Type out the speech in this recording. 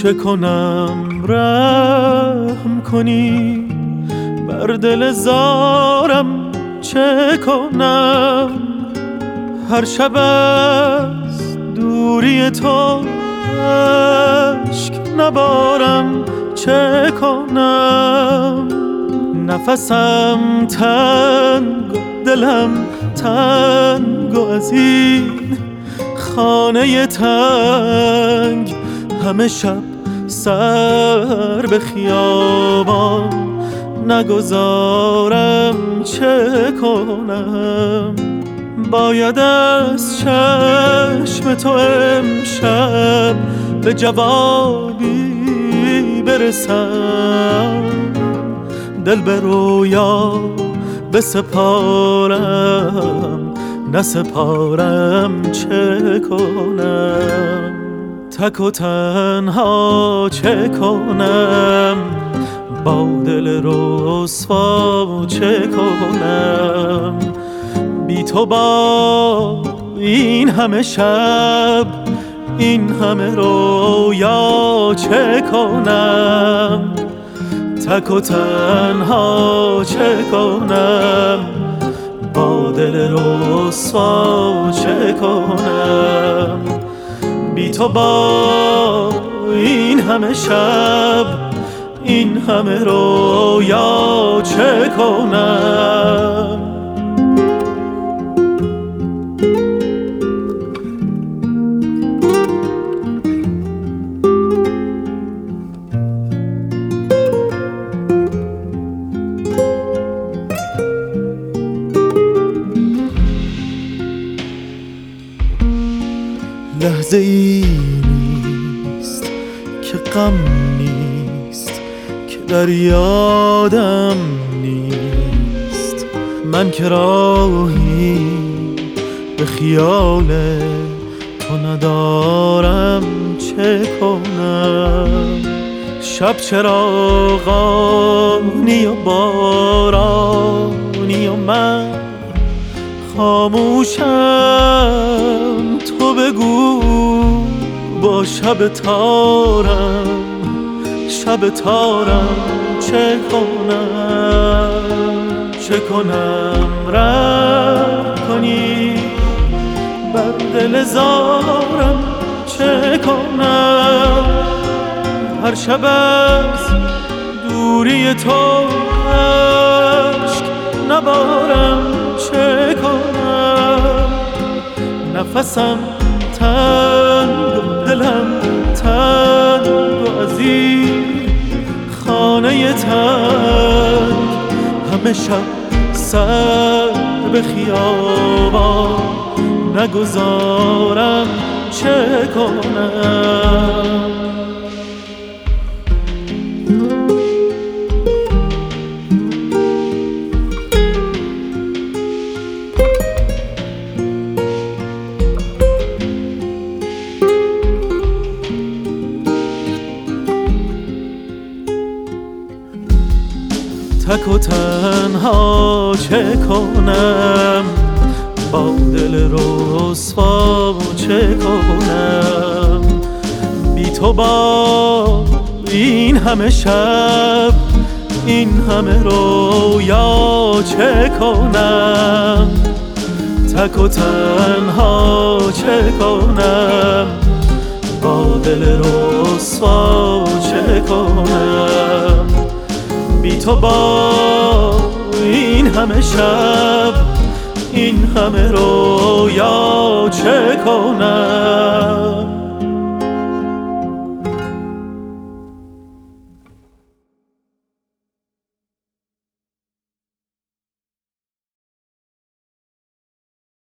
چه کنم رحم کنی بر دل زارم، چه کنم هر شب از دوری تو اشک نبارم، چه کنم نفسم تنگ و دلم تنگ و از این خانه تنگ همه شب سر به خیابان نگذارم، چه کنم باید از چشم تو امشب به جوابی برسم، دل به رویا بسپارم نسپارم، چه کنم تک و تنها چه کنم با دل رسوا، چه کنم بی تو با این همه شب این همه رویا، چه کنم تک و تنها چه کنم با دل رسوا، چه کنم بی تو با این همه شب این همه رویا، چه کنم لحظه ای نیست که غم نیست که در یادم نیست، من که راهی به خیال تو ندارم، چه کنم شب چراغانی و بارانی و من خاموشم، تو بگو با شب تارم چه کنم رحم کنی بر دل زارم، چه کنم هر شب از دوری تو اشک نبارم، چه کنم نفسم تنگ و دلم تنگ و از این خانه تنگ همه شب سر به خیابان نگذارم، چه کنم تک و تنها چه کنم با دل رسوا، چه کنم بی تو با این همه شب این همه رویا، چه کنم تک و تنها چه کنم با دل رسوا، چه کنم بی تو با این همه شب این همه رویا، چه کنم